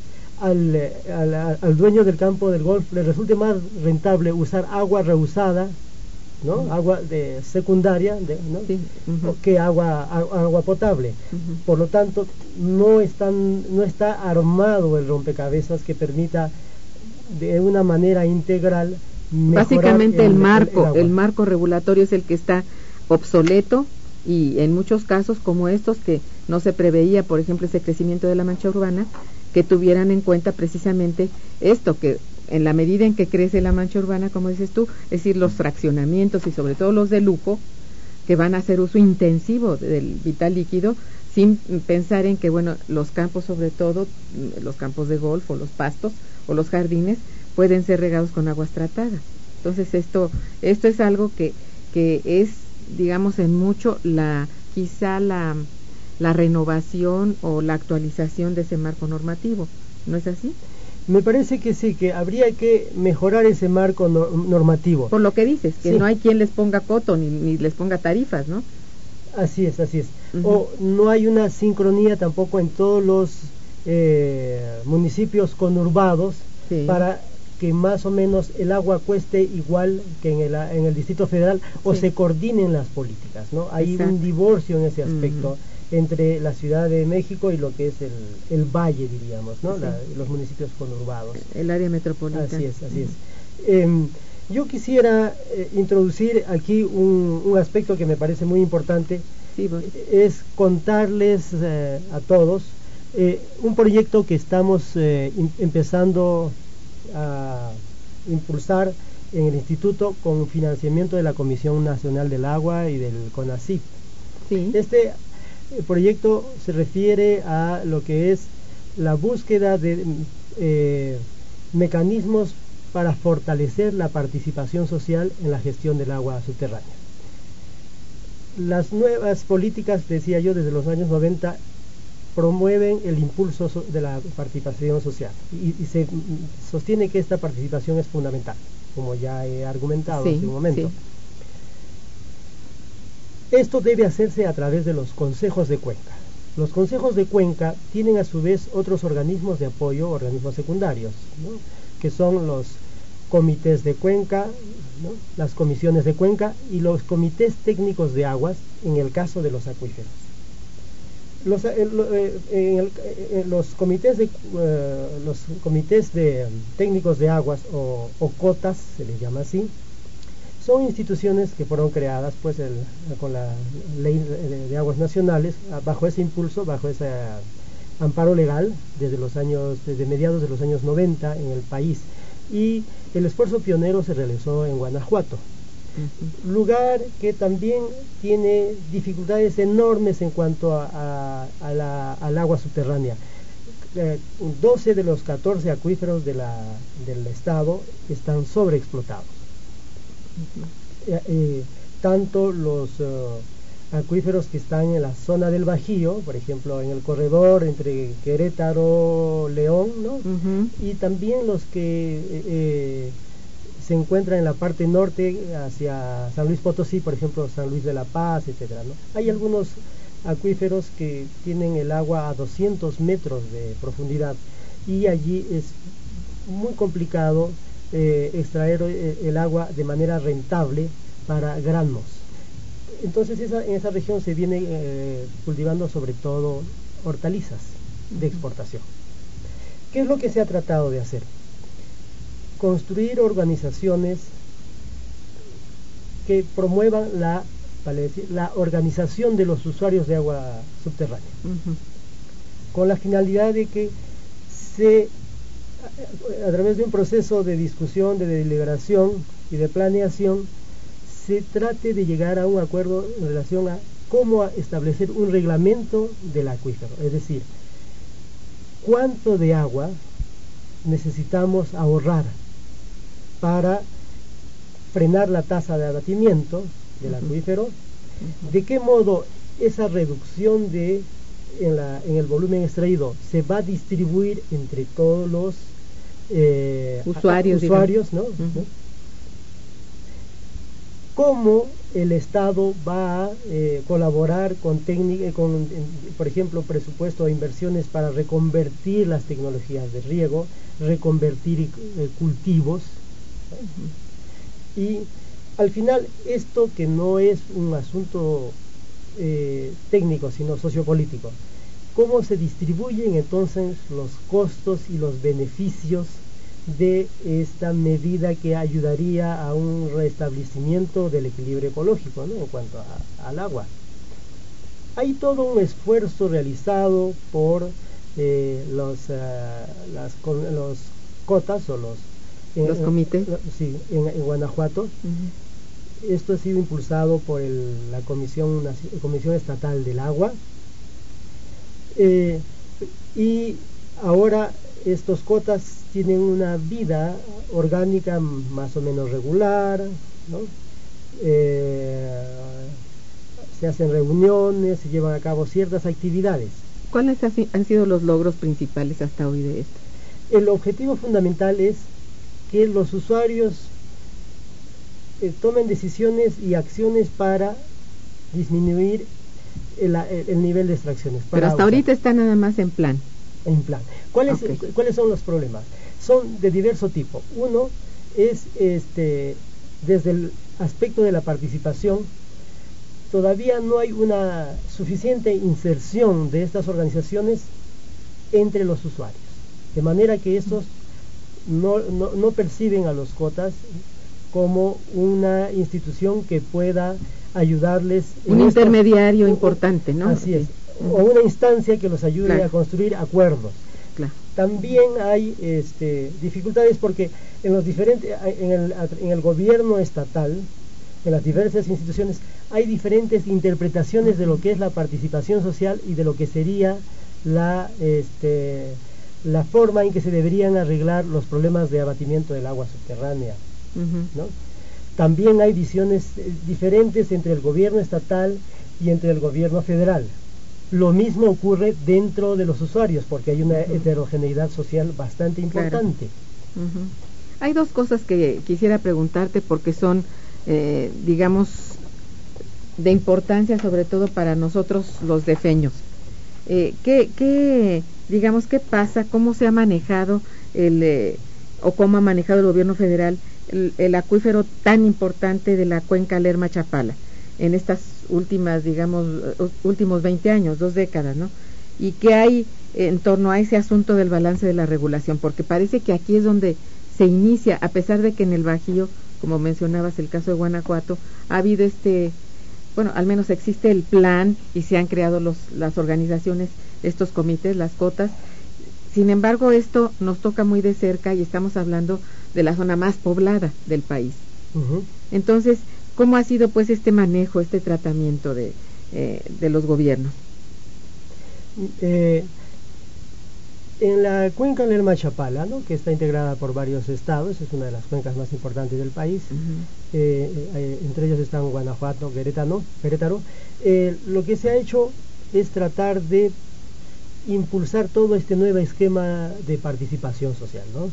al dueño del campo del golf le resulte más rentable usar agua reusada, ¿no? Agua de secundaria, ¿no? Sí. Que agua potable. Por lo tanto, no está armado el rompecabezas que permita de una manera integral mejorar. Básicamente el marco regulatorio es el que está obsoleto, y en muchos casos como estos que no se preveía, por ejemplo, ese crecimiento de la mancha urbana, que tuvieran en cuenta precisamente esto, que en la medida en que crece la mancha urbana, como dices tú, es decir, los fraccionamientos y sobre todo los de lujo, que van a hacer uso intensivo del vital líquido, sin pensar en que, bueno, los campos, sobre todo los campos de golf o los pastos o los jardines, pueden ser regados con aguas tratadas. Entonces esto es algo que es, digamos, en mucho quizá la renovación o la actualización de ese marco normativo, ¿no es así? Me parece que sí, que habría que mejorar ese marco normativo. Por lo que dices, que sí. No hay quien les ponga coto ni les ponga tarifas, ¿no? Así es. O no hay una sincronía tampoco en todos los municipios conurbados, sí, para que más o menos el agua cueste igual que en el Distrito Federal, o sí, se coordinen las políticas, ¿no? Hay un divorcio en ese aspecto entre la Ciudad de México y lo que es el valle, diríamos, ¿no? Sí. Los municipios conurbados. El área metropolitana. Así es. Yo quisiera introducir aquí un aspecto que me parece muy importante, sí, es contarles a todos un proyecto que estamos empezando a impulsar en el Instituto con financiamiento de la Comisión Nacional del Agua y del CONACYT. Sí. Este proyecto se refiere a lo que es la búsqueda de mecanismos para fortalecer la participación social en la gestión del agua subterránea. Las nuevas políticas, decía yo, desde los años 90 promueven el impulso de la participación social y se sostiene que esta participación es fundamental, como ya he argumentado hace un momento. Sí. Esto debe hacerse a través de los consejos de cuenca. Los consejos de cuenca tienen a su vez otros organismos de apoyo, organismos secundarios, ¿no? Que son los comités de cuenca, ¿no? Las comisiones de cuenca y los comités técnicos de aguas en el caso de los acuíferos. Los comités de técnicos de aguas o cotas, se les llama así, son instituciones que fueron creadas pues con la ley de aguas nacionales, bajo ese impulso, bajo ese amparo legal desde mediados de los años 90 en el país, y el esfuerzo pionero se realizó en Guanajuato, lugar que también tiene dificultades enormes en cuanto al agua subterránea. 12 de los 14 acuíferos del estado están sobreexplotados. Tanto los acuíferos que están en la zona del Bajío, por ejemplo en el corredor entre Querétaro, León, ¿no? Y también los que se encuentran en la parte norte hacia San Luis Potosí, por ejemplo San Luis de la Paz, etcétera, ¿no? Hay algunos acuíferos que tienen el agua a 200 metros de profundidad y allí es muy complicado extraer el agua de manera rentable para granos. Entonces en esa región se viene cultivando sobre todo hortalizas de exportación. ¿Qué es lo que se ha tratado de hacer? Construir organizaciones que promuevan la organización de los usuarios de agua subterránea, con la finalidad de que a través de un proceso de discusión, de deliberación y de planeación, se trate de llegar a un acuerdo en relación a cómo establecer un reglamento del acuífero, es decir, cuánto de agua necesitamos ahorrar para frenar la tasa de abatimiento del acuífero, de qué modo esa reducción en el volumen extraído se va a distribuir entre todos los usuarios, ¿no? ¿no? Cómo el Estado va a colaborar con por ejemplo, presupuesto o inversiones para reconvertir las tecnologías de riego, reconvertir cultivos, ¿no? Y al final esto, que no es un asunto técnico sino sociopolítico, cómo se distribuyen entonces los costos y los beneficios de esta medida que ayudaría a un restablecimiento del equilibrio ecológico, ¿no? En cuanto al agua. Hay todo un esfuerzo realizado por los cotas o los comités, sí, en Guanajuato. Esto ha sido impulsado por la Comisión Estatal del Agua, y ahora estos cotas tienen una vida orgánica más o menos regular, ¿no? Se hacen reuniones, se llevan a cabo ciertas actividades. ¿Cuáles han sido los logros principales hasta hoy de esto? El objetivo fundamental es que los usuarios tomen decisiones y acciones para disminuir el nivel de extracciones. Pero hasta ahorita está nada más en plan. ¿Cuáles son los problemas? Son de diverso tipo. Uno es desde el aspecto de la participación. Todavía no hay una suficiente inserción de estas organizaciones entre los usuarios, de manera que estos no perciben a los cotas como una institución que pueda ayudarles. Un intermediario importante, ¿no? Así es. O una instancia que los ayude a construir acuerdos. Claro. También hay dificultades porque en el gobierno estatal, en las diversas instituciones, hay diferentes interpretaciones de lo que es la participación social y de lo que sería la forma en que se deberían arreglar los problemas de abatimiento del agua subterránea, ¿no? También hay visiones diferentes entre el gobierno estatal y entre el gobierno federal. Lo mismo ocurre dentro de los usuarios, porque hay una heterogeneidad social bastante importante. Claro. Hay dos cosas que quisiera preguntarte porque son, digamos, de importancia sobre todo para nosotros los defeños. ¿Qué pasa, cómo se ha manejado o cómo ha manejado el gobierno federal el acuífero tan importante de la cuenca Lerma-Chapala en estas últimos 20 años, 2 décadas, ¿no? Y qué hay en torno a ese asunto del balance de la regulación, porque parece que aquí es donde se inicia, a pesar de que en el Bajío, como mencionabas el caso de Guanajuato, ha habido al menos existe el plan y se han creado las organizaciones, estos comités, las cotas. Sin embargo, esto nos toca muy de cerca y estamos hablando de la zona más poblada del país. Entonces, ¿cómo ha sido pues este manejo, este tratamiento de los gobiernos? En la cuenca Lerma-Chapala, ¿no?, que está integrada por varios estados, es una de las cuencas más importantes del país, entre ellos están Guanajuato, Querétaro. Lo que se ha hecho es tratar de impulsar todo este nuevo esquema de participación social, ¿no?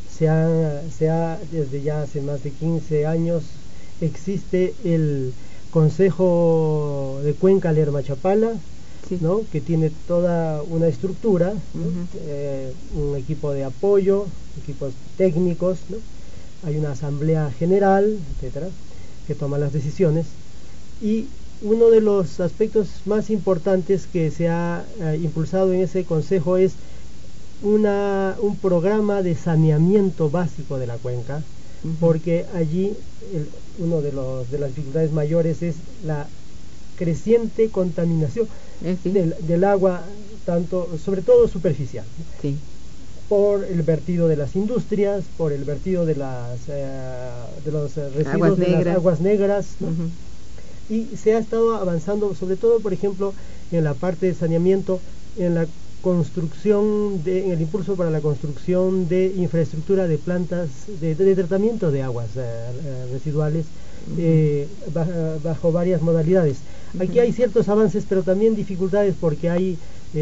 Desde ya hace más de 15 años existe el Consejo de Cuenca Lerma-Chapala, sí, ¿no?, que tiene toda una estructura, ¿no?, un equipo de apoyo, equipos técnicos, ¿no? Hay una asamblea general, etcétera, que toma las decisiones, y uno de los aspectos más importantes que se ha impulsado en ese consejo es un programa de saneamiento básico de la cuenca, porque allí uno de las dificultades mayores es la creciente contaminación del agua, sobre todo superficial. Sí. por el vertido de las industrias, por el vertido de los residuos de las aguas negras, ¿no? Y se ha estado avanzando, sobre todo, por ejemplo, en la parte de saneamiento, en la construcción, en el impulso para la construcción de infraestructura de plantas de tratamiento de aguas residuales, bajo varias modalidades. Aquí hay ciertos avances, pero también dificultades, porque hay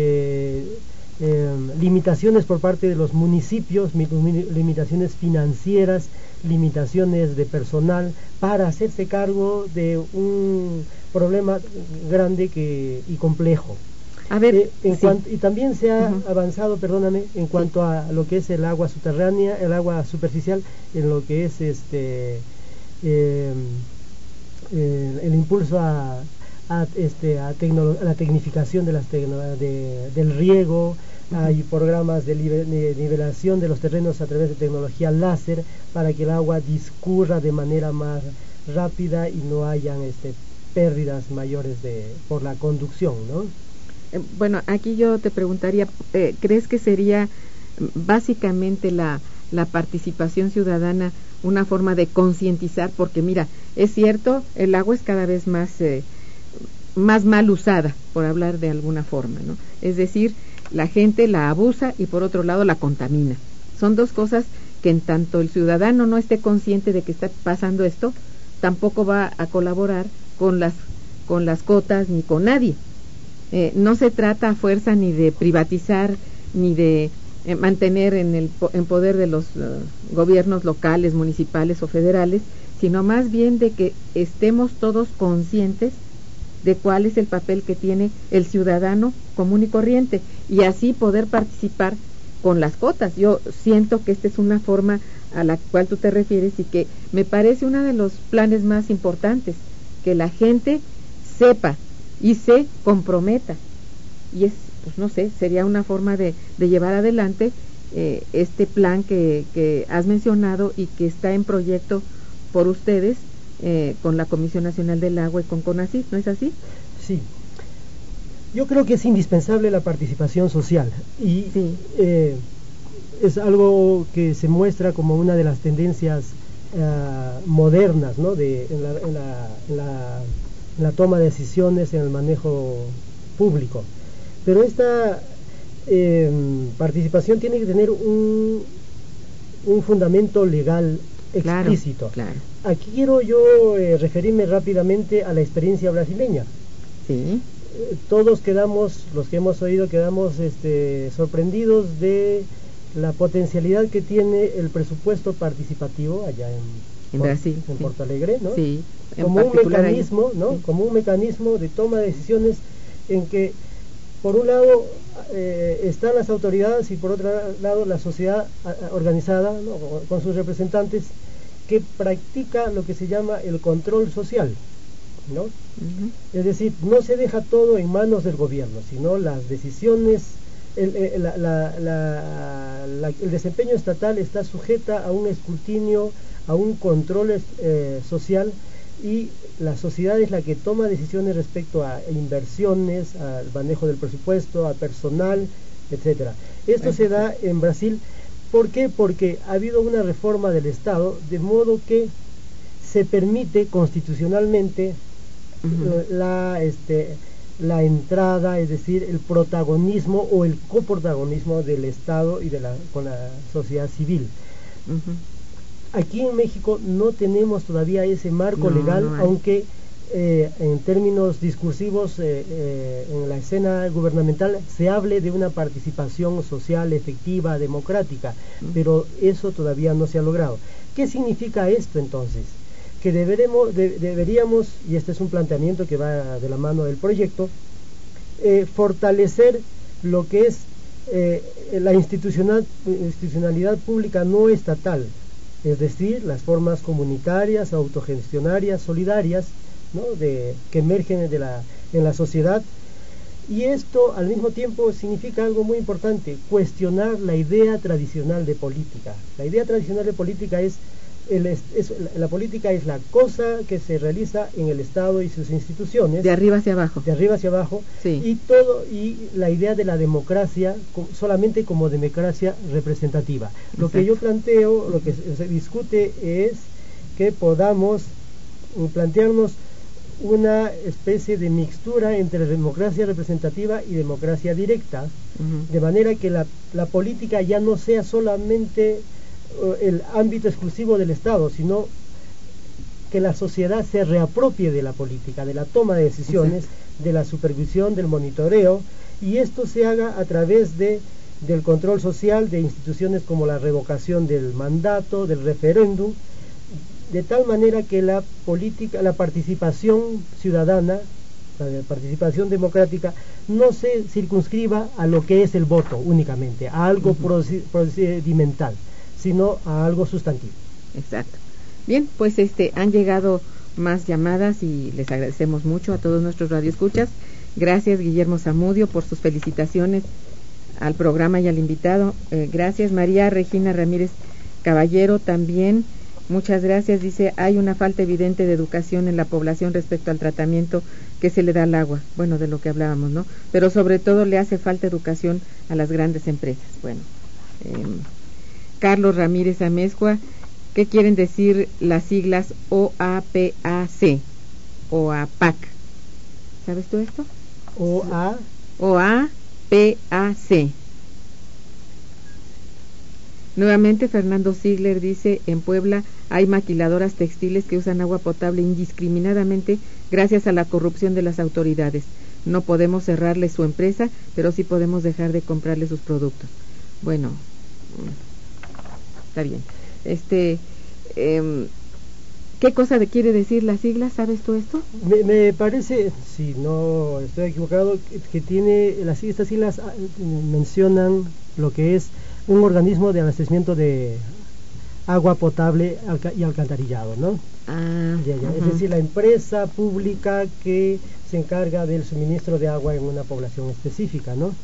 limitaciones por parte de los municipios, limitaciones financieras, limitaciones de personal para hacerse cargo de un problema grande y complejo. A ver, y también se ha avanzado, perdóname, en cuanto a lo que es el agua subterránea, el agua superficial, en lo que es el impulso a la tecnificación del riego. Hay programas de nivelación de los terrenos a través de tecnología láser para que el agua discurra de manera más rápida y no hayan pérdidas mayores por la conducción, ¿no? Bueno, aquí yo te preguntaría, ¿crees que sería básicamente la participación ciudadana una forma de concientizar? Porque mira, es cierto, el agua es cada vez más mal usada, por hablar de alguna forma, ¿no? Es decir, la gente la abusa y por otro lado la contamina. Son dos cosas que en tanto el ciudadano no esté consciente de que está pasando esto, tampoco va a colaborar con las cotas ni con nadie. No se trata a fuerza ni de privatizar ni de mantener en poder de los gobiernos locales, municipales o federales, sino más bien de que estemos todos conscientes de cuál es el papel que tiene el ciudadano común y corriente, y así poder participar con las cotas. Yo siento que esta es una forma a la cual tú te refieres y que me parece uno de los planes más importantes, que la gente sepa y se comprometa, y es, pues no sé, sería una forma de llevar adelante este plan que has mencionado y que está en proyecto por ustedes, con la Comisión Nacional del Agua y con CONACYT, ¿no es así? Sí. Yo creo que es indispensable la participación social y sí. Es algo que se muestra como una de las tendencias modernas, ¿no? En la toma de decisiones, en el manejo público. Pero esta participación tiene que tener un fundamento legal explícito. Claro. Aquí quiero yo referirme rápidamente a la experiencia brasileña. Sí. Todos los que hemos oído, quedamos sorprendidos de la potencialidad que tiene el presupuesto participativo allá en Brasil, en Porto Alegre, ¿no? Sí, como un mecanismo, ¿no? Sí. Como un mecanismo de toma de decisiones en que, por un lado, están las autoridades y por otro lado la sociedad organizada, ¿no? Con sus representantes, que practica lo que se llama el control social, ¿no? Es decir, no se deja todo en manos del gobierno, sino las decisiones, el desempeño estatal está sujeta a un escrutinio, a un control social, y la sociedad es la que toma decisiones respecto a inversiones, al manejo del presupuesto, a personal, etcétera. Esto se da en Brasil. ¿Por qué? Porque ha habido una reforma del Estado, de modo que se permite constitucionalmente la entrada, es decir, el protagonismo o el coprotagonismo del Estado y con la sociedad civil. Aquí en México no tenemos todavía ese marco legal, aunque en términos discursivos en la escena gubernamental se hable de una participación social efectiva, democrática, pero eso todavía no se ha logrado. ¿Qué significa esto entonces? Que deberíamos, y este es un planteamiento que va de la mano del proyecto, fortalecer lo que es la institucionalidad pública no estatal, es decir, las formas comunitarias, autogestionarias, solidarias, ¿no? Que emergen en la sociedad. Y esto al mismo tiempo significa algo muy importante: cuestionar la idea tradicional de política. La idea tradicional de política es la política es la cosa que se realiza en el Estado y sus instituciones. De arriba hacia abajo. De arriba hacia abajo. Sí. Y la idea de la democracia solamente como democracia representativa. Lo que yo planteo, lo que se discute es que podamos plantearnos una especie de mixtura entre democracia representativa y democracia directa, de manera que la política ya no sea solamente el ámbito exclusivo del Estado, sino que la sociedad se reapropie de la política, de la toma de decisiones, de la supervisión, del monitoreo, y esto se haga a través del control social de instituciones como la revocación del mandato, del referéndum, de tal manera que la política, la participación ciudadana, la participación democrática, no se circunscriba a lo que es el voto únicamente, a algo procedimental, sino a algo sustantivo. Exacto. Bien, pues han llegado más llamadas y les agradecemos mucho a todos nuestros radioescuchas. Gracias, Guillermo Zamudio, por sus felicitaciones al programa y al invitado. Gracias, María Regina Ramírez Caballero, también. Muchas gracias. Dice, hay una falta evidente de educación en la población respecto al tratamiento que se le da al agua. Bueno, de lo que hablábamos, ¿no? Pero sobre todo le hace falta educación a las grandes empresas. Bueno, Carlos Ramírez Amezcua, ¿qué quieren decir las siglas OAPAC? OAPAC. ¿Sabes tú esto? OAPAC. Nuevamente Fernando Ziegler dice, en Puebla hay maquiladoras textiles que usan agua potable indiscriminadamente gracias a la corrupción de las autoridades. No podemos cerrarle su empresa, pero sí podemos dejar de comprarle sus productos. Bueno, está bien. ¿Qué cosa quiere decir las siglas? ¿Sabes tú esto? Me parece, si no estoy equivocado, que tiene estas siglas mencionan lo que es un organismo de abastecimiento de agua potable y alcantarillado, ¿no? Es decir, la empresa pública que se encarga del suministro de agua en una población específica, ¿no?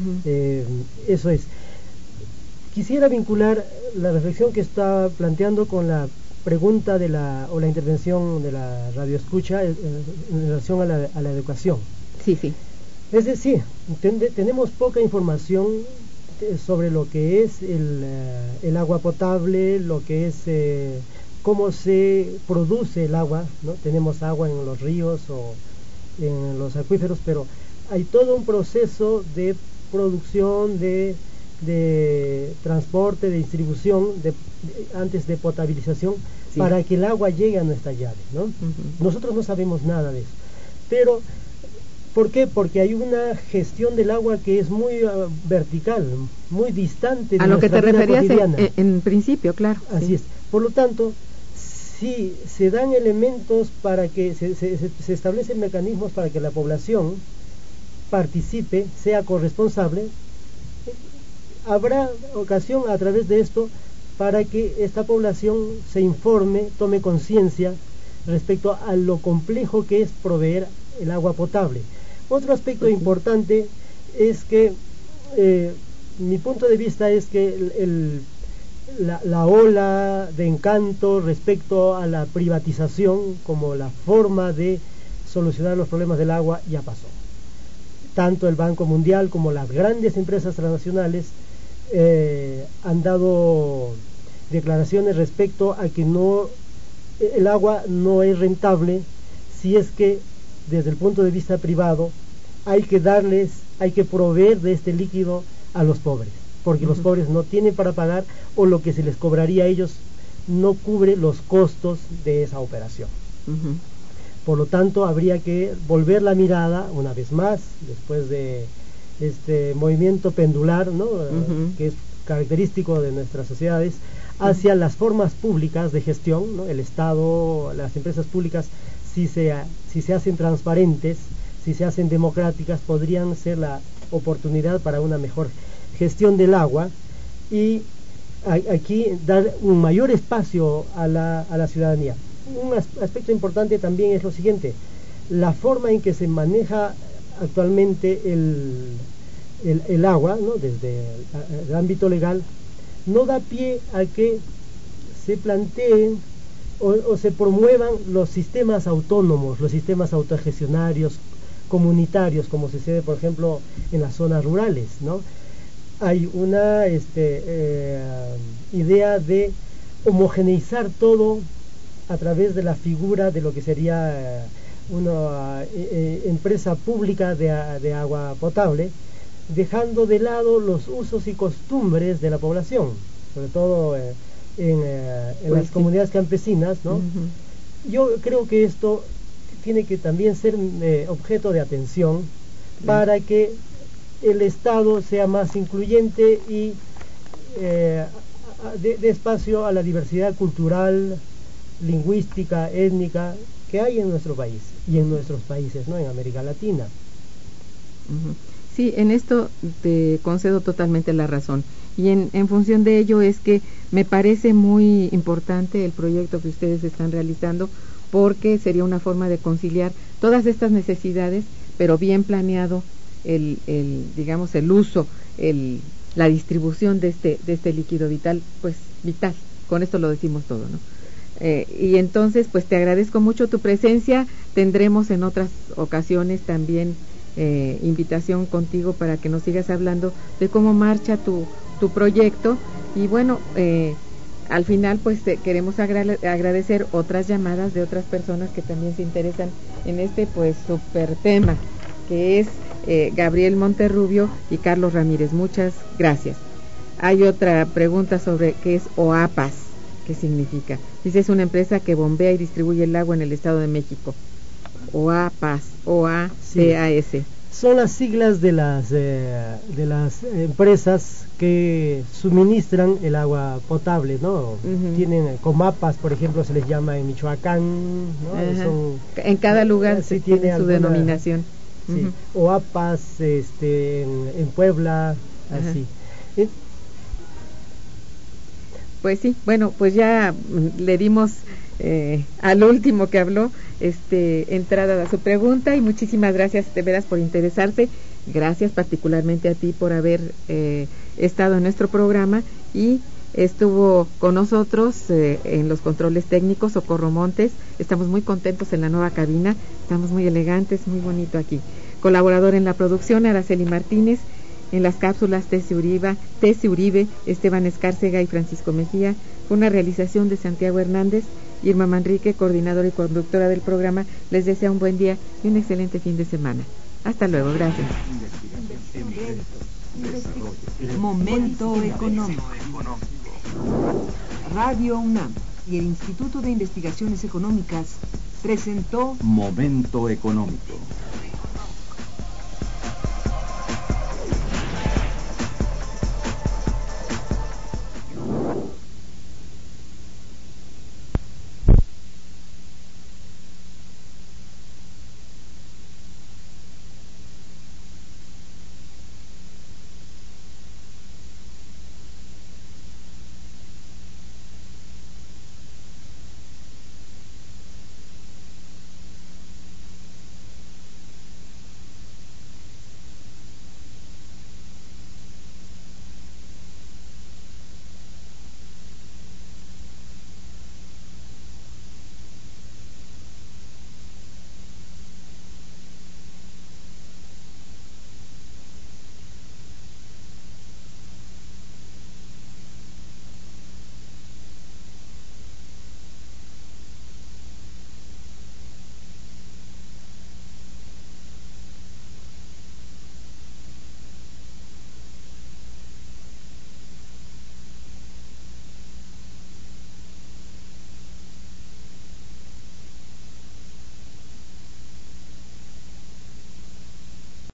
Eso es. Quisiera vincular la reflexión que está planteando con la pregunta o la intervención de la radioescucha en relación a la educación. Sí, sí. Es decir, tenemos poca información sobre lo que es el agua potable, lo que es cómo se produce el agua, ¿no? Tenemos agua en los ríos o en los acuíferos, pero hay todo un proceso de producción, de transporte, de distribución, antes de potabilización, sí, para que el agua llegue a nuestra llave, ¿no? Nosotros no sabemos nada de eso, pero ¿por qué? Porque hay una gestión del agua que es muy vertical, muy distante de a lo que te referías en principio, claro. Así es. Por lo tanto, si se dan elementos para que se establecen mecanismos para que la población participe, sea corresponsable, habrá ocasión a través de esto para que esta población se informe, tome conciencia respecto a lo complejo que es proveer el agua potable. Otro aspecto importante es que mi punto de vista es que la ola de encanto respecto a la privatización como la forma de solucionar los problemas del agua ya pasó. Tanto el Banco Mundial como las grandes empresas transnacionales han dado declaraciones respecto a que el agua no es rentable si es que desde el punto de vista privado hay que proveer de este líquido a los pobres, porque los pobres no tienen para pagar, o lo que se les cobraría a ellos no cubre los costos de esa operación. Por lo tanto, habría que volver la mirada una vez más, después de este movimiento pendular, ¿no? Que es característico de nuestras sociedades, hacia las formas públicas de gestión, ¿no? El Estado, las empresas públicas, si se hacen transparentes, si se hacen democráticas, podrían ser la oportunidad para una mejor gestión del agua, y aquí dar un mayor espacio a la ciudadanía. Un aspecto importante también es lo siguiente: la forma en que se maneja actualmente el agua, ¿no? Desde el ámbito legal, no da pie a que se planteen o se promuevan los sistemas autónomos, los sistemas autogestionarios, comunitarios, como sucede, por ejemplo, en las zonas rurales, ¿no? Hay una idea de homogeneizar todo a través de la figura de lo que sería una empresa pública de agua potable, dejando de lado los usos y costumbres de la población, sobre todo en las comunidades campesinas, ¿no? Yo creo que esto tiene que también ser objeto de atención para que el Estado sea más incluyente y de espacio a la diversidad cultural, lingüística, étnica que hay en nuestro país y en nuestros países, ¿no? En América Latina. Sí, en esto te concedo totalmente la razón. Y en función de ello es que me parece muy importante el proyecto que ustedes están realizando, porque sería una forma de conciliar todas estas necesidades, pero bien planeado digamos, el uso, la distribución de este líquido vital, pues vital, con esto lo decimos todo, ¿no? Y entonces, pues te agradezco mucho tu presencia. Tendremos en otras ocasiones también invitación contigo para que nos sigas hablando de cómo marcha tu proyecto. Y bueno, al final pues queremos agradecer otras llamadas de otras personas que también se interesan en este pues súper tema, que es Gabriel Monterrubio y Carlos Ramírez. Muchas gracias. Hay otra pregunta sobre qué es OAPAS, qué significa. Dice, es una empresa que bombea y distribuye el agua en el Estado de México. OAPAS, O-A-P-A-S. Son las siglas de las empresas que suministran el agua potable, ¿no? Tienen Comapas, por ejemplo, se les llama en Michoacán, ¿no? En cada lugar sí tiene su denominación. Sí. OAPAS, en Puebla, así. Pues sí, bueno, pues ya le dimos al último que habló entrada a su pregunta, y muchísimas gracias de veras por interesarse. Gracias particularmente a ti por haber estado en nuestro programa, y estuvo con nosotros en los controles técnicos Socorro Montes. Estamos muy contentos en la nueva cabina, estamos muy elegantes, muy bonito aquí. Colaborador en la producción Araceli Martínez, en las cápsulas Tessy Uribe, Esteban Escárcega y Francisco Mejía. Fue una realización de Santiago Hernández. Irma Manrique, coordinadora y conductora del programa, les desea un buen día y un excelente fin de semana. Hasta luego, gracias. Momento económico. Radio UNAM y el Instituto de Investigaciones Económicas presentó Momento económico.